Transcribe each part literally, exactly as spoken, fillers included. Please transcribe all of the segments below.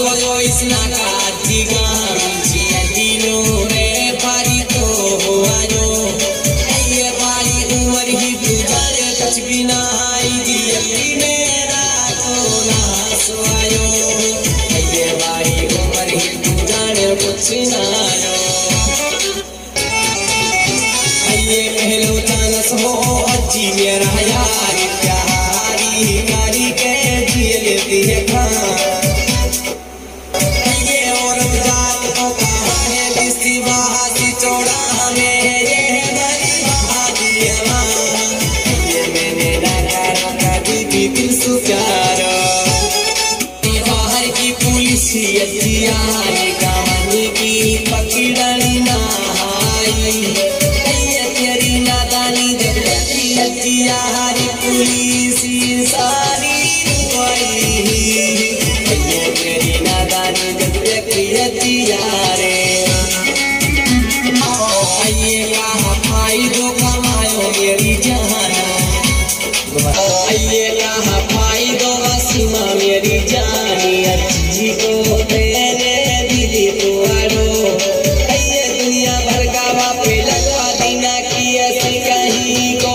yo isna ka diga ji dino re pari to ayo ye pari umar hi tujare kuch bhi na ai ji mera to na soyo ye pari umar hi tujare kuch na ayo ये पहलो chance हो अजी मेरा यार प्यारी कारी के जिए लेती है खां ये औरत जात को कहा है बिस्ती बासी चौड़ा हमें ये बड़ी बाजी ये मैंने डाका रोका दीदी दिल सु प्यारा बाहर की पुलिस अजी यार कहानी की पकड़नी ना आई हरी पुलिस सारी मेरी नादानी जब रे आइए कहा फायदो कमायो मेरी जाना आइए कहा फायदो सीमा मेरी जानी अच्छी को तेरे दिली तो आड़ो आइए दुनिया भर का बापे लगवा दीना की ऐसी कहीं को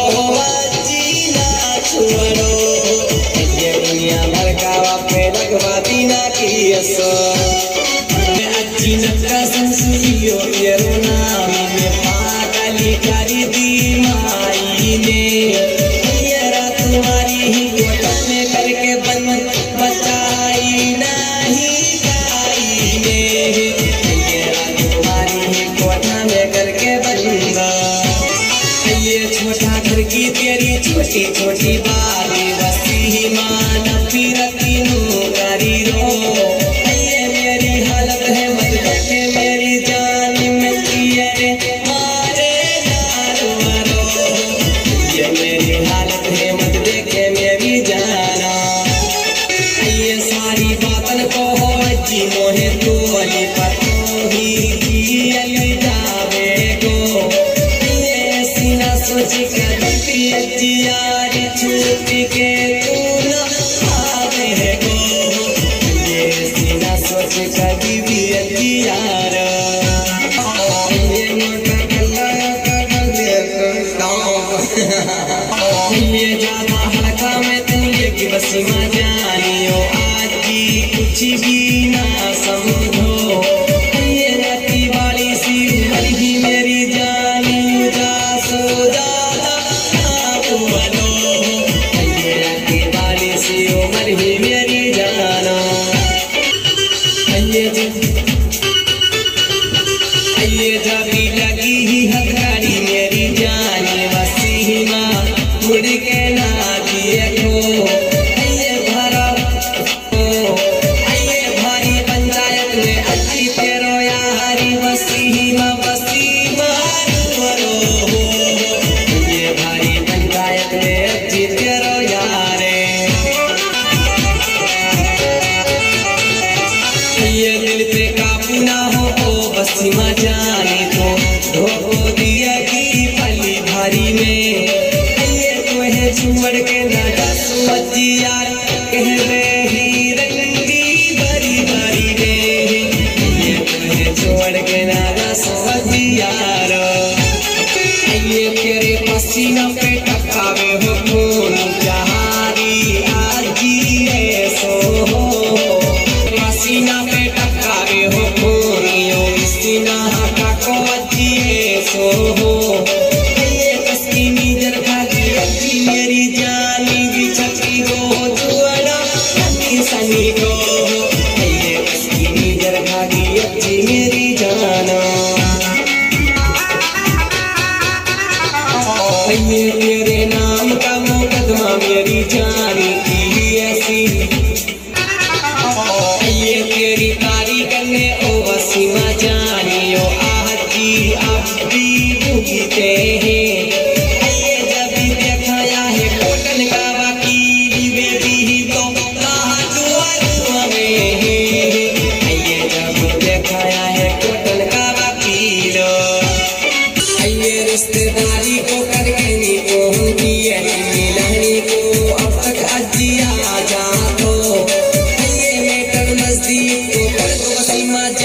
दुनिया भर का वापे लगवा दीना की असो अच्छी नक्का संसुलियो तेरो नाम में पागली करी दी माई ने ये रात तुम्हारी ही कोटा में करके बन बचाई नहीं गाई ने ये रात तुम्हारी ही कोटा में करके बंदा ये छोटा घर की तेरी छोटी छोटी बारी बसी मान फिरती नूरी रो ये मेरी हालत है मत देखे मेरी जान मिलती है मारे दारू मरो ये मेरी हालत है मत देखे मेरी जाना ये सारी बातन को हो जी मोहे तो अली पतो ही जी अली जावे गो सोच कभी यार छूट के तू न आवे गो ये सीना सोच कभी भी यार ये मोटा कल्ला का ये ज्यादा हल्का में तू ये कि बस मां जानियो आज की कुछ भी ना समझो ये राती वाली सी मरी मेरी जानी उदास उमर ही मेरी जाना ये जबी लगी ही हथकड़ी मेरी जानी बसी माँ मुड़ के ना दिए को ये भरा ये भारी पंचायत में अच्छी तेरो यारी बसी माँ बसी मारो ये भारी पंचायत में अच्छी तेरो यारे ये दिल पे काबू ना हो ओ बसी माँ जाने तो धोखो दिया की पली भारी में ये तो है झुमड़ के ना सुमती यार कह रही रंगी बड़ी बड़ी रे ये तो है छोड़ के ना सुमती यार ये तेरे पसीना पे टपकावे हो खून जहारी आजी ऐसो हो पसीना पे टपकावे हो खून यो सीना का को अच्छी ऐसो हो ये कसकी नींदर भागी अच्छी मेरी जानी भी छकी को जुआना सनी सनी को ये कसकी नींदर भागी अच्छी मेरी जाना ये तेरे नाम का मुकदमा मेरी जानी की ऐसी ये तेरी तारीख करने ओ वसीमा जानियो आहती अब भी भूलते हैं ये जब दिखाया है कोटन का वकील बेबी तो कहा दुआ में है ये जब दिखाया है कोटन का वकील ये रिश्तेदारी को करके नी को दिए मिलनी को अब तक अजिया जा तो ये मेटर नजदीक माझ्या